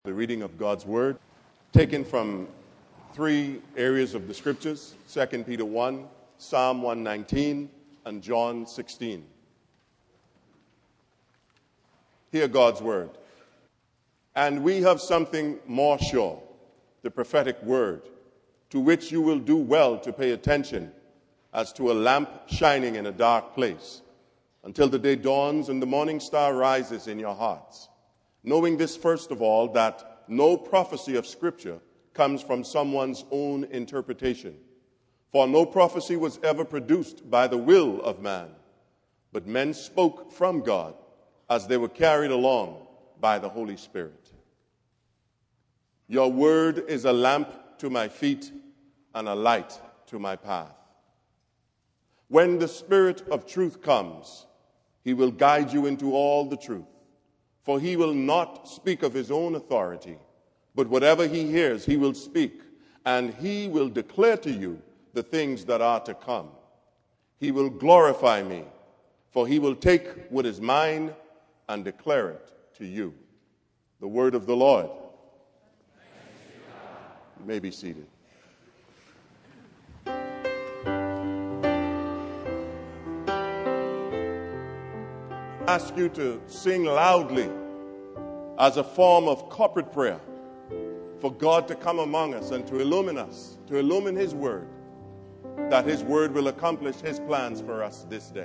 The reading of God's Word, taken from three areas of the Scriptures, 2 Peter 1, Psalm 119, and John 16. Hear God's Word. And we have something more sure, the prophetic word, to which you will do well to pay attention as to a lamp shining in a dark place, until the day dawns and the morning star rises in your hearts. Knowing this, first of all, that no prophecy of Scripture comes from someone's own interpretation. For no prophecy was ever produced by the will of man, but men spoke from God as they were carried along by the Holy Spirit. Your word is a lamp to my feet and a light to my path. When the Spirit of truth comes, he will guide you into all the truth. For he will not speak of his own authority, but whatever he hears, he will speak, and he will declare to you the things that are to come. He will glorify me, for he will take what is mine and declare it to you. The word of the Lord. You may be seated. I ask you to sing loudly as a form of corporate prayer for God to come among us and to illumine us, to illumine his word, that his word will accomplish his plans for us this day.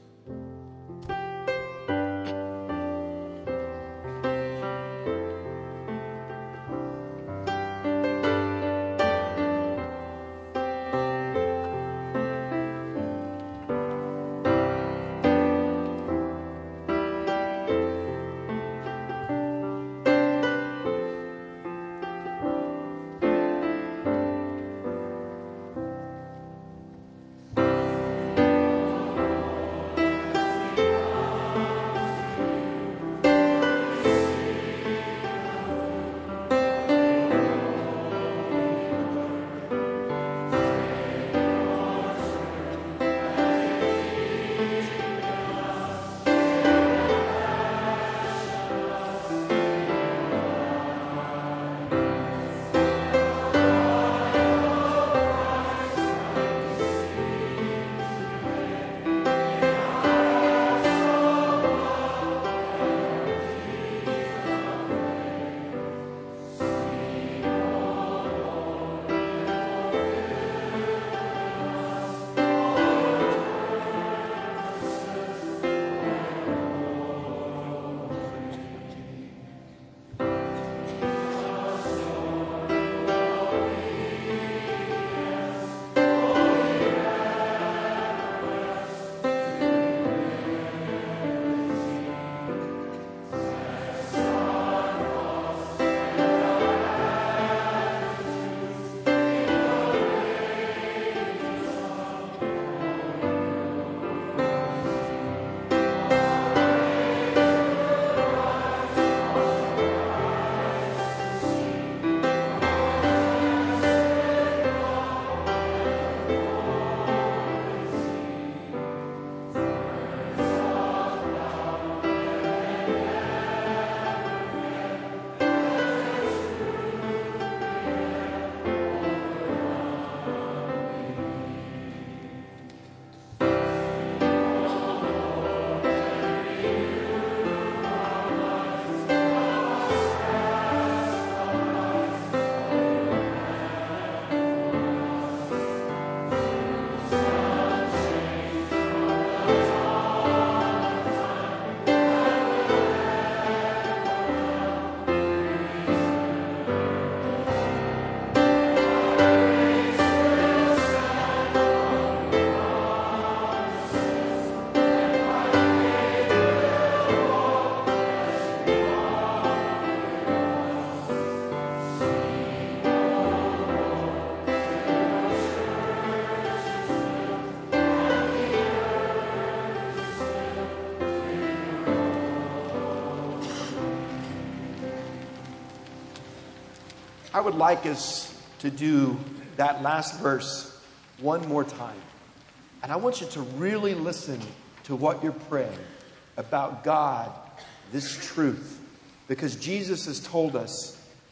I would like us to do that last verse one more time. And I want you to really listen to what you're praying about God, this truth. Because Jesus has told us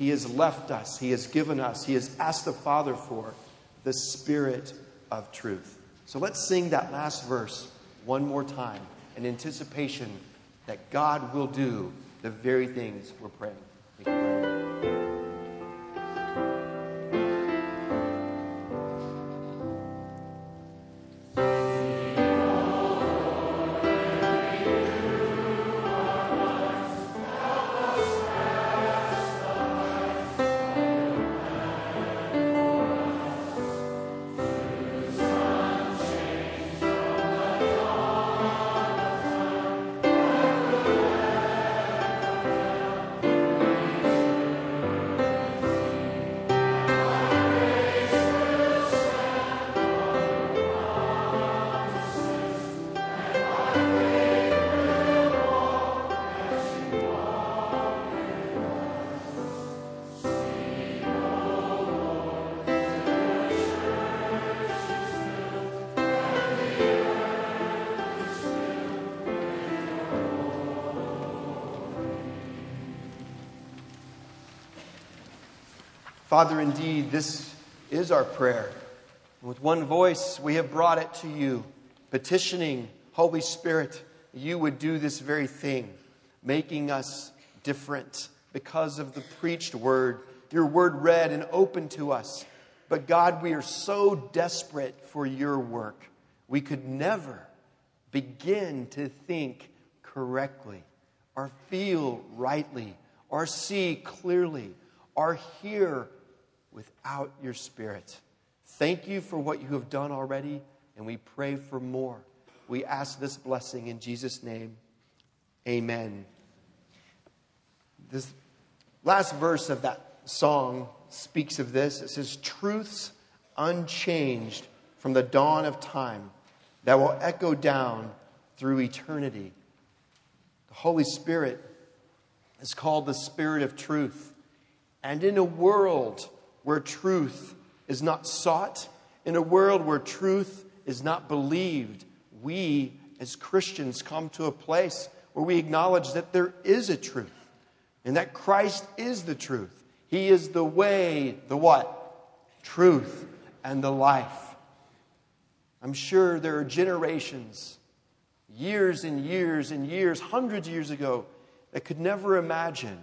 He has left us. He has given us. He has asked the Father for the Spirit of truth. So let's sing that last verse one more time in anticipation that God will do the very things we're praying. Thank you very much. Father, indeed, this is our prayer. With one voice, we have brought it to you, petitioning, Holy Spirit, you would do this very thing, making us different because of the preached word, your word read and open to us. But God, we are so desperate for your work. We could never begin to think correctly, or feel rightly, or see clearly, or hear without your Spirit. Thank you for what you have done already, and we pray for more. We ask this blessing in Jesus' name. Amen. This last verse of that song speaks of this. It says, truths unchanged from the dawn of time that will echo down through eternity. The Holy Spirit is called the Spirit of truth. And in a world where truth is not sought, in a world where truth is not believed, we as Christians come to a place where we acknowledge that there is a truth and that Christ is the truth. He is the way, the what? Truth and the life. I'm sure there are generations, years and years and years, hundreds of years ago, that could never imagine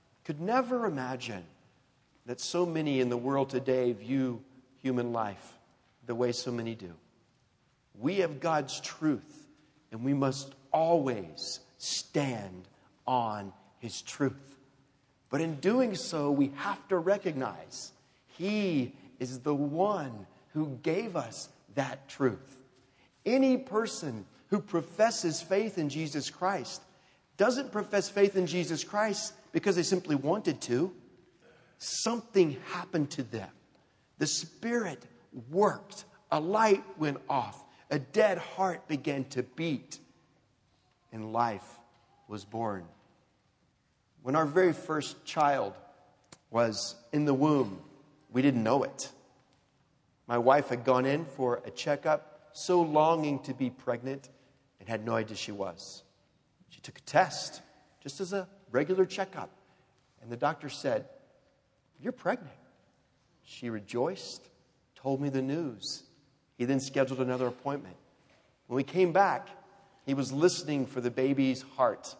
that so many in the world today view human life the way so many do. We have God's truth, and we must always stand on His truth. But in doing so, we have to recognize He is the one who gave us that truth. Any person who professes faith in Jesus Christ doesn't profess faith in Jesus Christ because they simply wanted to. Something happened to them. The Spirit worked. A light went off. A dead heart began to beat. And life was born. When our very first child was in the womb, we didn't know it. My wife had gone in for a checkup, so longing to be pregnant, and had no idea she was. She took a test, just as a regular checkup. And the doctor said, "You're pregnant." She rejoiced, told me the news. He then scheduled another appointment. When we came back, he was listening for the baby's heart.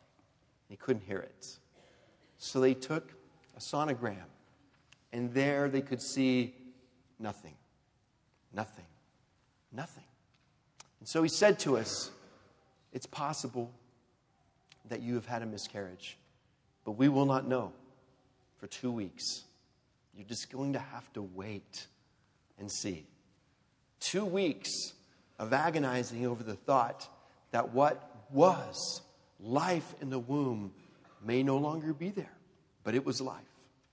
He couldn't hear it. So they took a sonogram, and there they could see nothing. Nothing. Nothing. And so he said to us, "It's possible that you have had a miscarriage, but we will not know for 2 weeks. You're just going to have to wait and see." 2 weeks of agonizing over the thought that what was life in the womb may no longer be there, but it was life.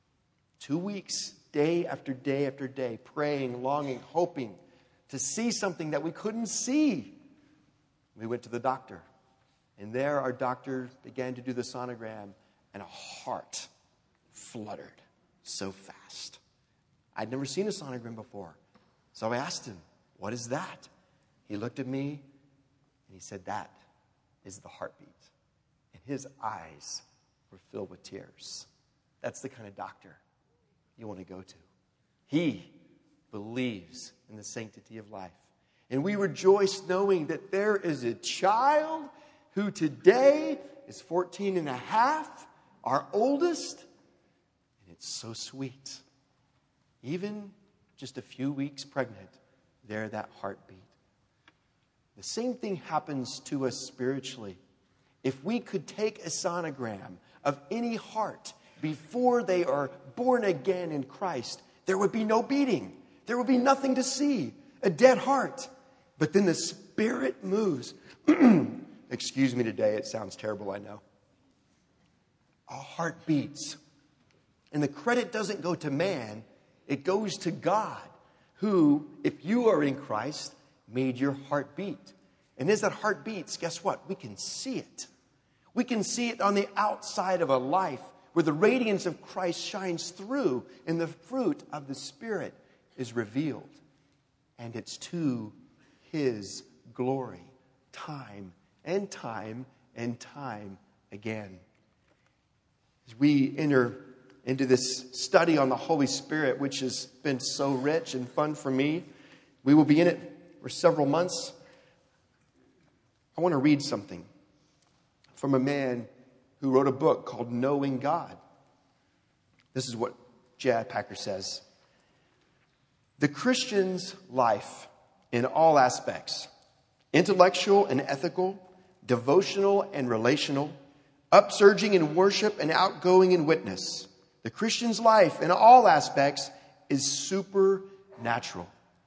2 weeks, day after day after day, praying, longing, hoping to see something that we couldn't see. We went to the doctor, and there our doctor began to do the sonogram, and a heart fluttered so fast. I'd never seen a sonogram before. So I asked him, "What is that?" He looked at me and he said, "That is the heartbeat." And his eyes were filled with tears. That's the kind of doctor you want to go to. He believes in the sanctity of life. And we rejoice knowing that there is a child who today is 14 and a half, our oldest. And it's so sweet. Even just a few weeks pregnant, there that heartbeat. The same thing happens to us spiritually. If we could take a sonogram of any heart before they are born again in Christ, there would be no beating. There would be nothing to see, a dead heart. But then the Spirit moves. Excuse me today, it sounds terrible, I know. A heart beats. And the credit doesn't go to man, it goes to God, who, if you are in Christ, made your heart beat. And as that heart beats, guess what? We can see it. We can see it on the outside of a life where the radiance of Christ shines through and the fruit of the Spirit is revealed. And it's to His glory, time and time and time again. As we enter into this study on the Holy Spirit, which has been so rich and fun for me, we will be in it for several months. I want to read something from a man who wrote a book called Knowing God. This is what J.I. Packer says. The Christian's life in all aspects, intellectual and ethical, devotional and relational, upsurging in worship and outgoing in witness. The Christian's life in all aspects is supernatural.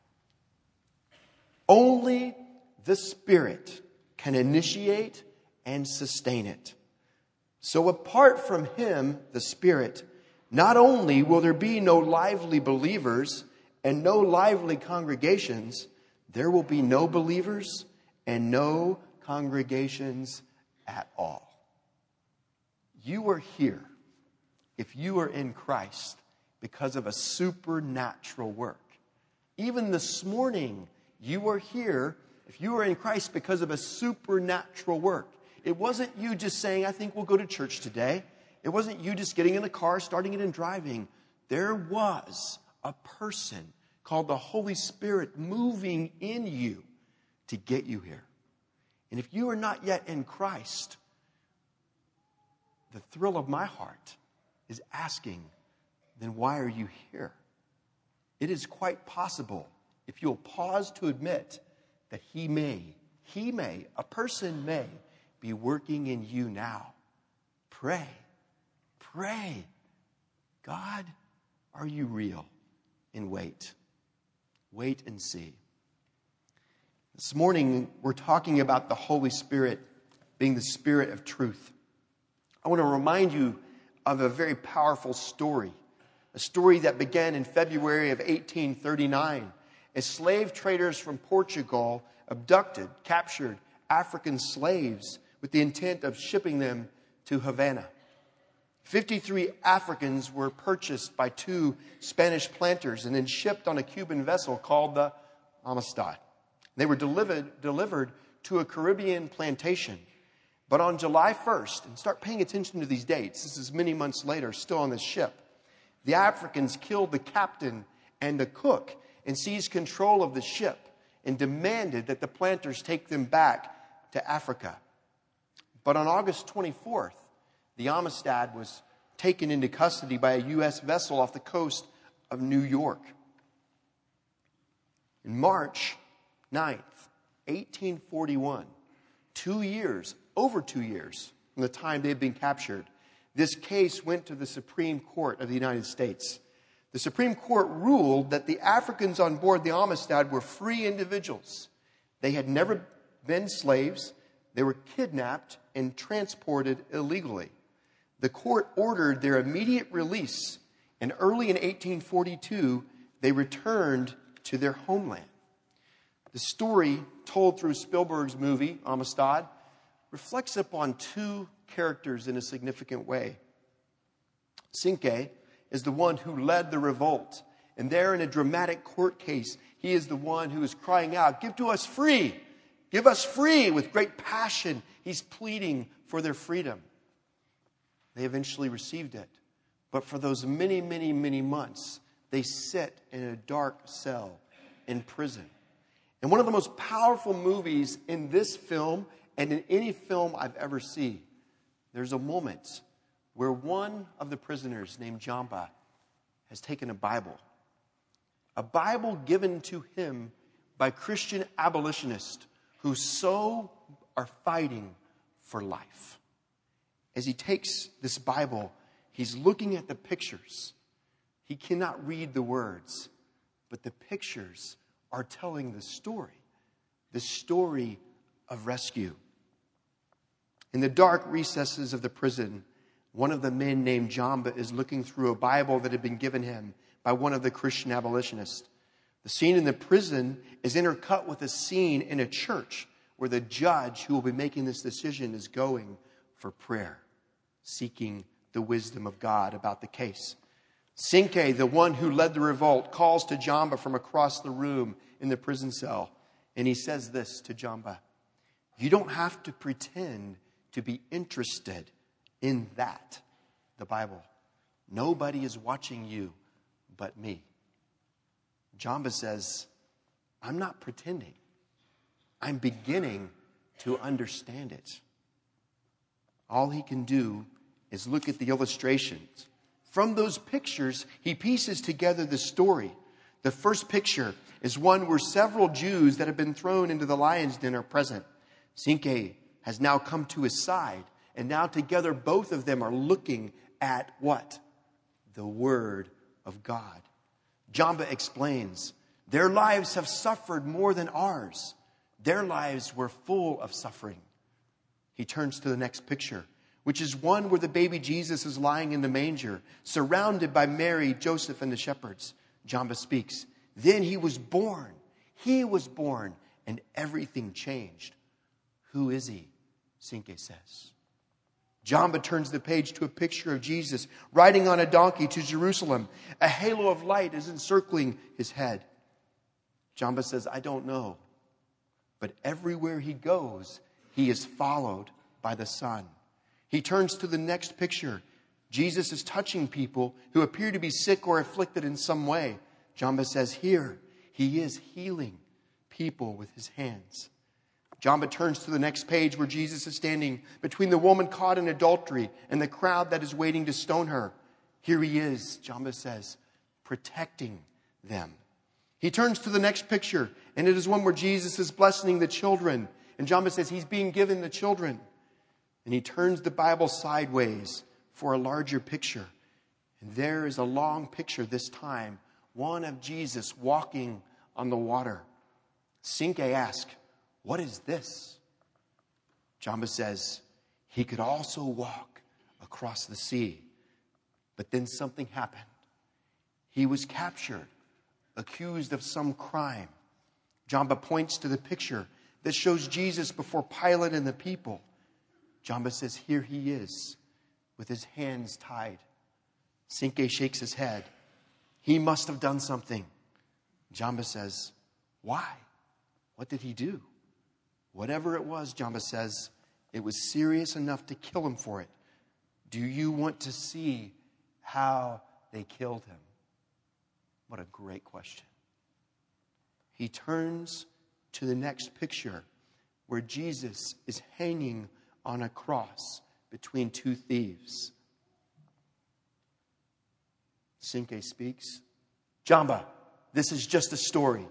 Only the Spirit can initiate and sustain it. So apart from Him, the Spirit, not only will there be no lively believers and no lively congregations, there will be no believers and no congregations at all. You are here, if you are in Christ, because of a supernatural work. Even this morning, you are here, if you are in Christ, because of a supernatural work. It wasn't you just saying, I think we'll go to church today. It wasn't you just getting in the car, starting it and driving. There was a person called the Holy Spirit moving in you to get you here. And if you are not yet in Christ, the thrill of my heart is asking, then why are you here? It is quite possible, if you'll pause to admit that a person may be working in you now. Pray. God, are you real? And wait. Wait and see. This morning, we're talking about the Holy Spirit being the Spirit of truth. I want to remind you of a very powerful story. A story that began in February of 1839 as slave traders from Portugal abducted, captured African slaves with the intent of shipping them to Havana. 53 Africans were purchased by 2 Spanish planters and then shipped on a Cuban vessel called the Amistad. They were delivered to a Caribbean plantation. But on July 1st, and start paying attention to these dates, this is many months later, still on this ship, the Africans killed the captain and the cook and seized control of the ship and demanded that the planters take them back to Africa. But on August 24th, the Amistad was taken into custody by a U.S. vessel off the coast of New York. In March 9th, 1841, over 2 years from the time they had been captured, this case went to the Supreme Court of the United States. The Supreme Court ruled that the Africans on board the Amistad were free individuals. They had never been slaves. They were kidnapped and transported illegally. The court ordered their immediate release, and early in 1842, they returned to their homeland. The story, told through Spielberg's movie, Amistad, reflects upon 2 characters in a significant way. Cinque is the one who led the revolt, and there in a dramatic court case, he is the one who is crying out, "Give to us free! Give us free!" With great passion, he's pleading for their freedom. They eventually received it. But for those many, many, many months, they sit in a dark cell in prison. And one of the most powerful movies in this film and in any film I've ever seen, there's a moment where one of the prisoners named Jamba has taken a Bible given to him by Christian abolitionists who so are fighting for life. As he takes this Bible, he's looking at the pictures. He cannot read the words, but the pictures are telling the story of rescue. In the dark recesses of the prison, one of the men named Jamba is looking through a Bible that had been given him by one of the Christian abolitionists. The scene in the prison is intercut with a scene in a church where the judge who will be making this decision is going for prayer, seeking the wisdom of God about the case. Sinke, the one who led the revolt, calls to Jamba from across the room in the prison cell. And he says this to Jamba: "You don't have to pretend to be interested in that, the Bible. Nobody is watching you but me." Jamba says, "I'm not pretending. I'm beginning to understand it." All he can do is look at the illustrations. From those pictures, he pieces together the story. The first picture is one where several Jews that have been thrown into the lion's den are present. Sinke has now come to his side, and now together both of them are looking at what? The Word of God. Jamba explains, their lives have suffered more than ours. Their lives were full of suffering. He turns to the next picture, which is one where the baby Jesus is lying in the manger, surrounded by Mary, Joseph, and the shepherds. Jamba speaks, then he was born. He was born, and everything changed. Who is he? Sinke says. Jamba turns the page to a picture of Jesus riding on a donkey to Jerusalem. A halo of light is encircling his head. Jamba says, I don't know. But everywhere he goes, he is followed by the sun. He turns to the next picture. Jesus is touching people who appear to be sick or afflicted in some way. Jamba says, here, he is healing people with his hands. Jamba turns to the next page where Jesus is standing between the woman caught in adultery and the crowd that is waiting to stone her. Here he is, Jamba says, protecting them. He turns to the next picture, and it is one where Jesus is blessing the children. And Jamba says he's being given the children. And he turns the Bible sideways for a larger picture. And there is a long picture this time, one of Jesus walking on the water. Sinke asks, what is this? Jamba says, he could also walk across the sea. But then something happened. He was captured, accused of some crime. Jamba points to the picture that shows Jesus before Pilate and the people. Jamba says, here he is, with his hands tied. Sinke shakes his head. He must have done something. Jamba says, why? What did he do? Whatever it was, Jamba says, it was serious enough to kill him for it. Do you want to see how they killed him? What a great question. He turns to the next picture where Jesus is hanging on a cross between two thieves. Sinke speaks. Jamba, this is just a story.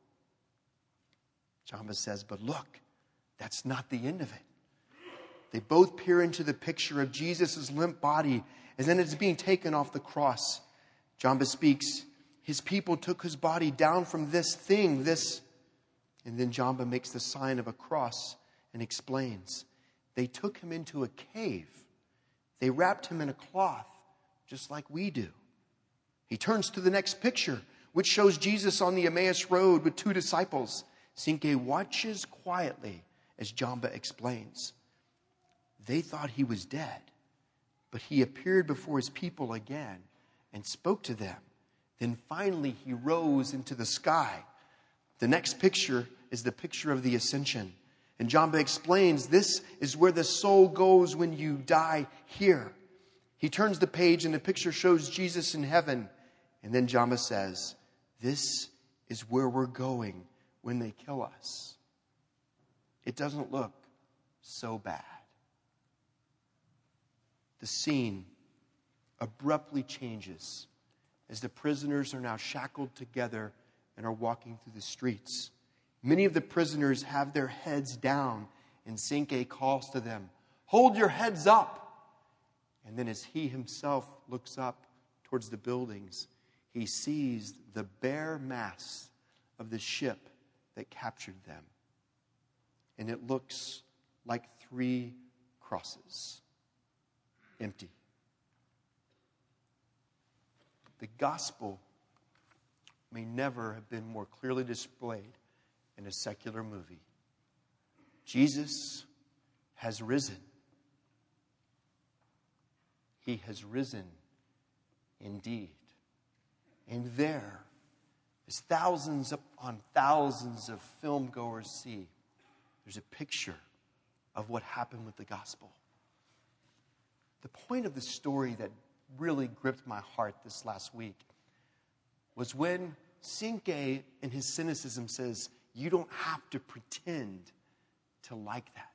Jamba says, but look, that's not the end of it. They both peer into the picture of Jesus' limp body, and then it's being taken off the cross. Jamba speaks, his people took his body down from this thing, and then Jamba makes the sign of a cross and explains, they took him into a cave. They wrapped him in a cloth, just like we do. He turns to the next picture, which shows Jesus on the Emmaus Road with two disciples. Sinke watches quietly as Jamba explains. They thought he was dead, but he appeared before his people again and spoke to them. Then finally he rose into the sky. The next picture is the picture of the ascension. And Jamba explains this is where the soul goes when you die here. He turns the page and the picture shows Jesus in heaven. And then Jama says, this is where we're going when they kill us. It doesn't look so bad. The scene abruptly changes as the prisoners are now shackled together and are walking through the streets. Many of the prisoners have their heads down, and Cinque calls to them, hold your heads up. And then as he himself looks up towards the buildings, he sees the bare masts of the ship that captured them. And it looks like 3 crosses, empty. The gospel may never have been more clearly displayed in a secular movie. Jesus has risen. He has risen indeed. And there, as thousands upon thousands of filmgoers see, there's a picture of what happened with the gospel. The point of the story that really gripped my heart this last week was when Cinque, in his cynicism, says, you don't have to pretend to like that.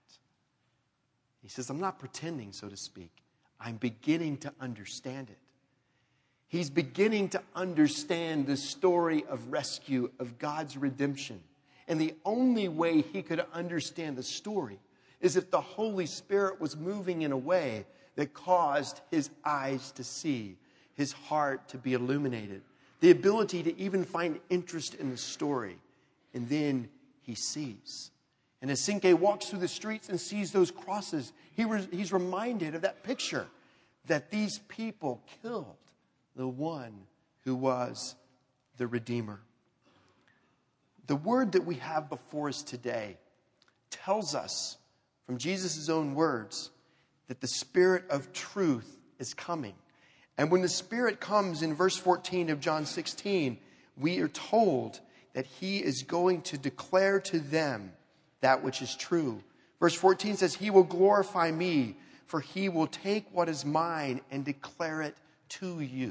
He says, I'm not pretending, so to speak. I'm beginning to understand it. He's beginning to understand the story of rescue, of God's redemption. And the only way he could understand the story is if the Holy Spirit was moving in a way that caused his eyes to see, his heart to be illuminated, the ability to even find interest in the story. And then he sees. And as Cinque walks through the streets and sees those crosses, he's reminded of that picture that these people killed the one who was the Redeemer. The word that we have before us today tells us, from Jesus' own words, that the Spirit of truth is coming. And when the Spirit comes in verse 14 of John 16, we are told that he is going to declare to them that which is true. Verse 14 says, he will glorify me, for he will take what is mine and declare it to you.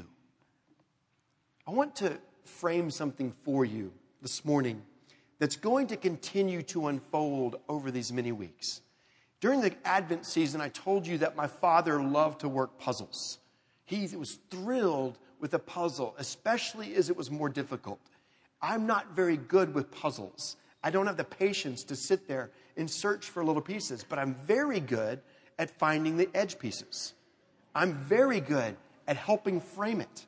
I want to frame something for you this morning that's going to continue to unfold over these many weeks. During the Advent season, I told you that my father loved to work puzzles. He was thrilled with a puzzle, especially as it was more difficult. I'm not very good with puzzles. I don't have the patience to sit there and search for little pieces, but I'm very good at finding the edge pieces. I'm very good at helping frame it.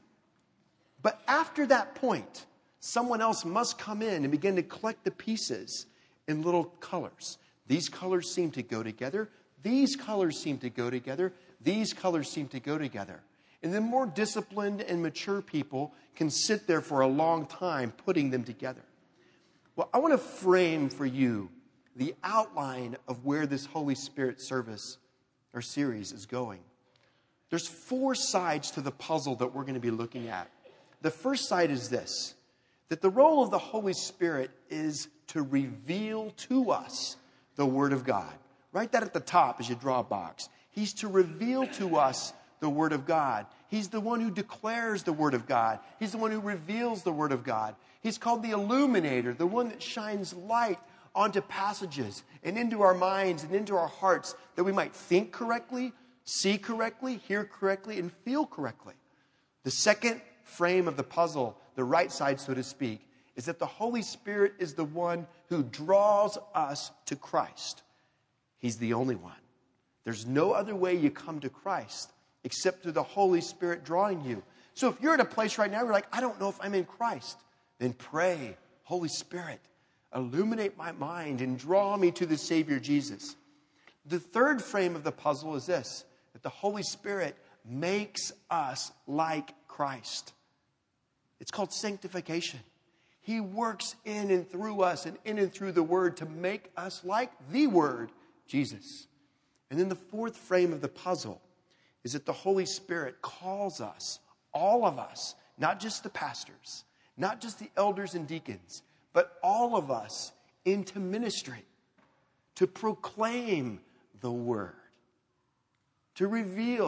But after that point, someone else must come in and begin to collect the pieces in little colors. These colors seem to go together. These colors seem to go together. These colors seem to go together. And then more disciplined and mature people can sit there for a long time putting them together. Well, I want to frame for you the outline of where this Holy Spirit service or series is going. There's 4 sides to the puzzle that we're going to be looking at. The first side is this, that the role of the Holy Spirit is to reveal to us the Word of God. Write that at the top as you draw a box. He's to reveal to us the Word of God. He's the one who declares the Word of God. He's the one who reveals the Word of God. He's called the illuminator, the one that shines light onto passages and into our minds and into our hearts that we might think correctly, see correctly, hear correctly, and feel correctly. The second frame of the puzzle, the right side, so to speak, is that the Holy Spirit is the one who draws us to Christ. He's the only one. There's no other way you come to Christ except through the Holy Spirit drawing you. So if you're at a place right now, you're like, I don't know if I'm in Christ, then pray, Holy Spirit, illuminate my mind and draw me to the Savior Jesus. The third frame of the puzzle is this, that the Holy Spirit makes us like Christ. It's called sanctification. He works in and through us and in and through the Word to make us like the Word, Jesus. And then the fourth frame of the puzzle is that the Holy Spirit calls us, all of us, not just the pastors, not just the elders and deacons, but all of us into ministry to proclaim the Word, to reveal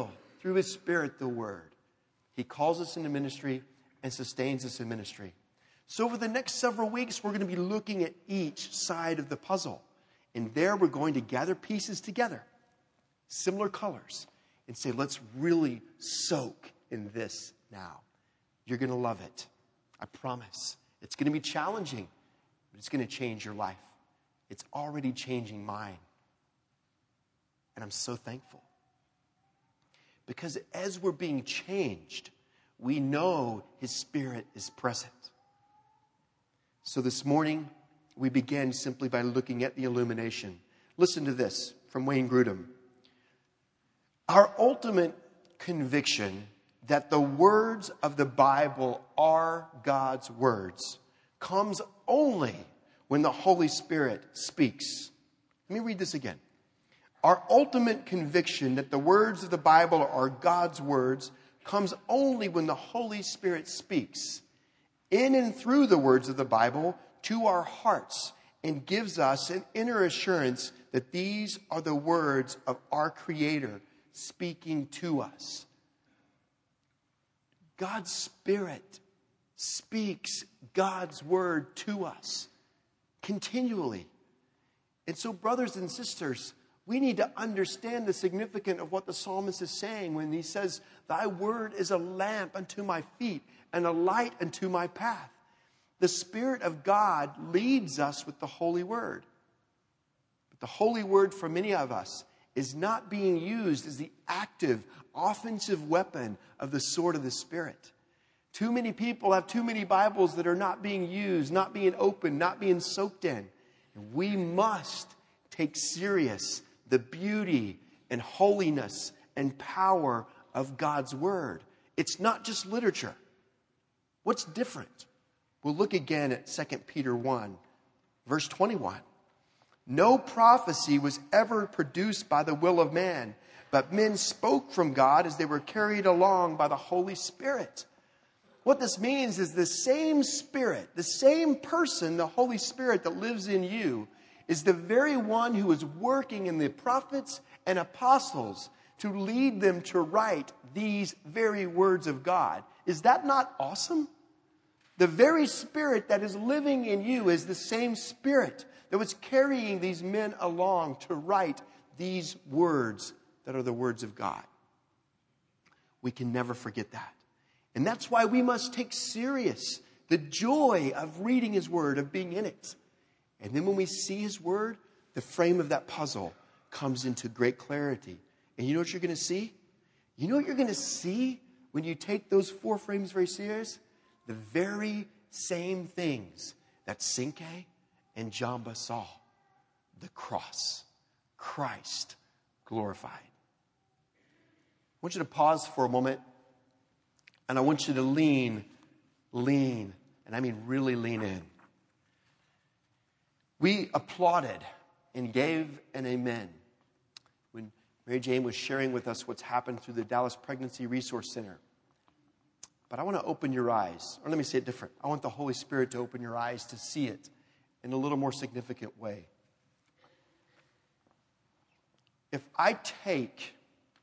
through His Spirit, the Word. He calls us into ministry and sustains us in ministry. So over the next several weeks, we're going to be looking at each side of the puzzle. And there we're going to gather pieces together, similar colors, and say, let's really soak in this now. You're going to love it. I promise. It's going to be challenging, but it's going to change your life. It's already changing mine. And I'm so thankful. Because as we're being changed, we know His Spirit is present. So this morning, we began simply by looking at the illumination. Listen to this from Wayne Grudem. Our ultimate conviction that the words of the Bible are God's words comes only when the Holy Spirit speaks. Let me read this again. Our ultimate conviction that the words of the Bible are God's words comes only when the Holy Spirit speaks in and through the words of the Bible to our hearts and gives us an inner assurance that these are the words of our Creator speaking to us. God's Spirit speaks God's word to us continually. And so, brothers and sisters, we need to understand the significance of what the psalmist is saying when he says, "Thy word is a lamp unto my feet and a light unto my path." The Spirit of God leads us with the Holy Word. But the Holy Word for many of us is not being used as the active, offensive weapon of the sword of the Spirit. Too many people have too many Bibles that are not being used, not being opened, not being soaked in. And we must take serious the beauty and holiness and power of God's Word. It's not just literature. What's different? We'll look again at 2 Peter 1, verse 21. No prophecy was ever produced by the will of man, but men spoke from God as they were carried along by the Holy Spirit. What this means is the same Spirit, the same person, the Holy Spirit that lives in you, is the very one who is working in the prophets and apostles to lead them to write these very words of God. Is that not awesome? The very Spirit that is living in you is the same Spirit that was carrying these men along to write these words that are the words of God. We can never forget that. And that's why we must take serious the joy of reading His Word, of being in it. And then when we see His Word, the frame of that puzzle comes into great clarity. And you know what you're going to see? You know what you're going to see when you take those four frames very serious? The very same things that Cinque and Jamba saw. The cross. Christ glorified. I want you to pause for a moment. And I want you to lean, and I mean really lean in. We applauded and gave an amen when Mary Jane was sharing with us what's happened through the Dallas Pregnancy Resource Center. But I want to open your eyes, or let me say it different. I want the Holy Spirit to open your eyes to see it in a little more significant way. If I take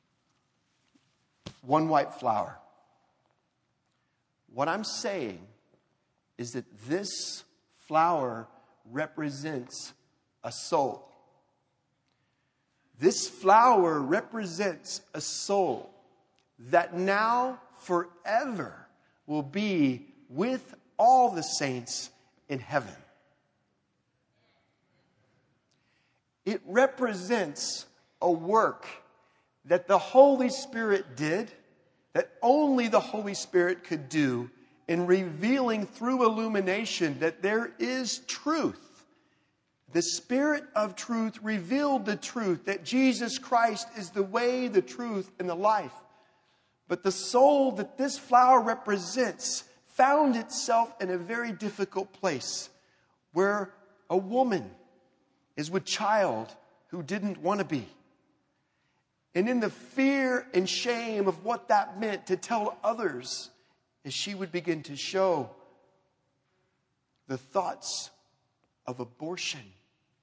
one white flower, what I'm saying is that this flower represents a soul. This flower represents a soul that now forever will be with all the saints in heaven. It represents a work that the Holy Spirit did, that only the Holy Spirit could do, in revealing through illumination that there is truth. The Spirit of truth revealed the truth that Jesus Christ is the way, the truth, and the life. But the soul that this flower represents found itself in a very difficult place where a woman is with child who didn't want to be. And in the fear and shame of what that meant to tell others, as she would begin to show the thoughts of abortion.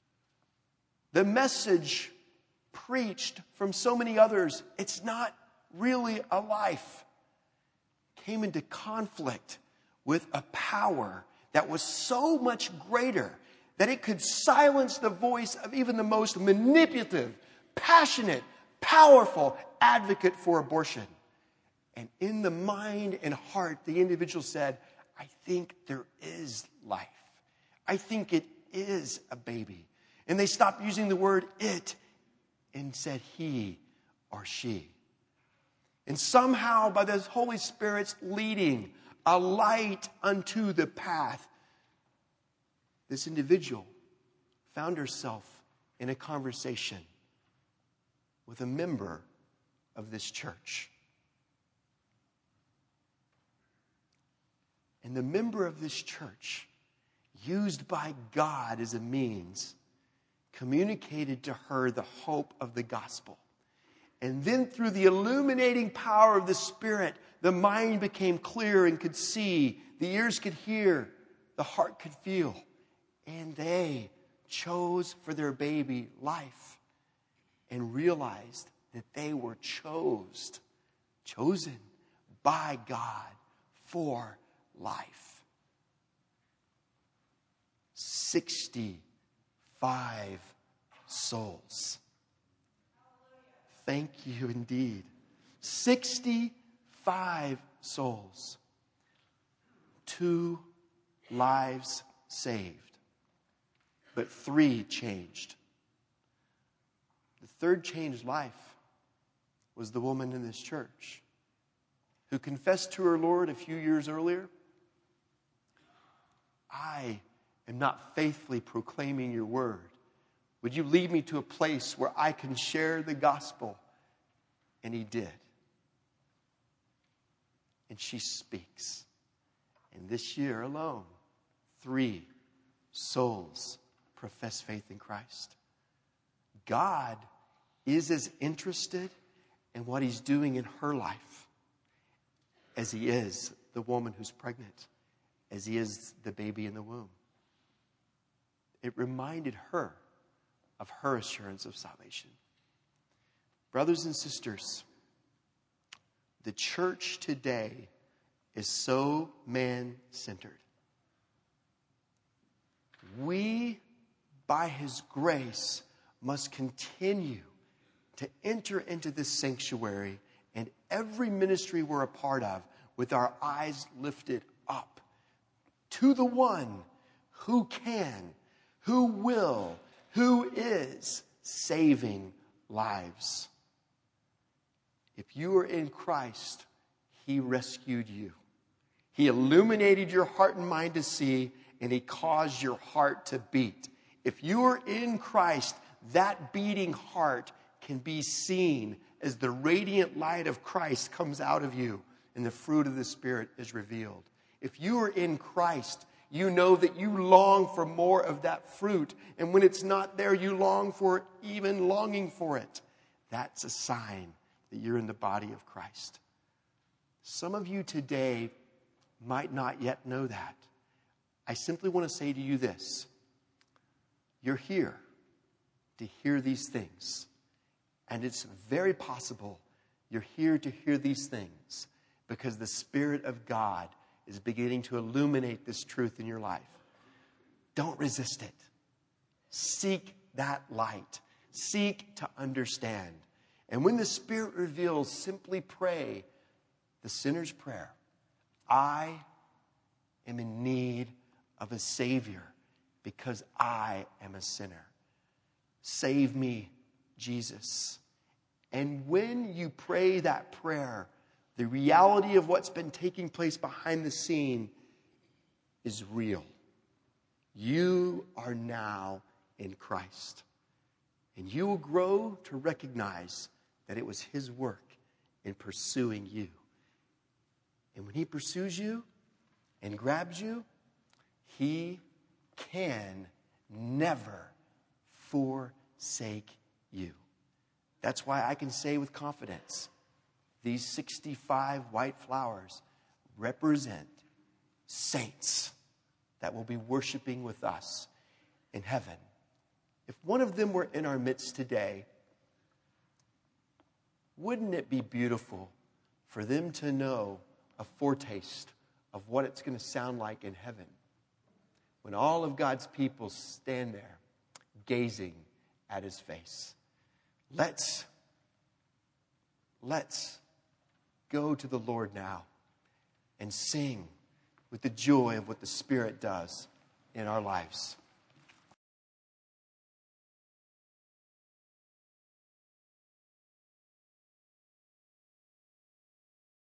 The message preached from so many others, it's not really a life, came into conflict with a power that was so much greater that it could silence the voice of even the most manipulative, passionate, powerful advocate for abortion. And in the mind and heart, the individual said, I think there is life. I think it is a baby. And they stopped using the word it and said he or she. And somehow, by the Holy Spirit's leading, a light unto the path, this individual found herself in a conversation with a member of this church. And the member of this church, used by God as a means, communicated to her the hope of the gospel. And then through the illuminating power of the Spirit, the mind became clear and could see, the ears could hear, the heart could feel. And they chose for their baby life and realized that they were chosen by God for life. 65 souls. Thank you indeed. 65 souls. 2 lives saved. But 3 changed. The third changed life was the woman in this church who confessed to her Lord a few years earlier, I am not faithfully proclaiming your word. Would you lead me to a place where I can share the gospel? And he did. And she speaks. And this year alone, 3 souls profess faith in Christ. God is as interested in what he's doing in her life as he is the woman who's pregnant, as he is the baby in the womb. It reminded her of her assurance of salvation. Brothers and sisters, the church today is so man-centered. We, by his grace, must continue to enter into this sanctuary and every ministry we're a part of with our eyes lifted up to the one who can, who will, who is saving lives. If you are in Christ, he rescued you. He illuminated your heart and mind to see, and he caused your heart to beat. If you are in Christ, that beating heart can be seen as the radiant light of Christ comes out of you and the fruit of the Spirit is revealed. If you are in Christ, you know that you long for more of that fruit. And when it's not there, you long for it, even longing for it. That's a sign that you're in the body of Christ. Some of you today might not yet know that. I simply want to say to you this. You're here to hear these things. And it's very possible you're here to hear these things because the Spirit of God is beginning to illuminate this truth in your life. Don't resist it. Seek that light. Seek to understand. And when the Spirit reveals, simply pray the sinner's prayer. I am in need of a Savior because I am a sinner. Save me, Jesus. And when you pray that prayer, the reality of what's been taking place behind the scene is real. You are now in Christ. And you will grow to recognize that it was his work in pursuing you. And when he pursues you and grabs you, he can never forsake you. That's why I can say with confidence, these 65 white flowers represent saints that will be worshiping with us in heaven. If one of them were in our midst today, Wouldn't it be beautiful for them to know a foretaste of what it's going to sound like in heaven when all of God's people stand there gazing at his face? Let's go to the Lord now and sing with the joy of what the Spirit does in our lives.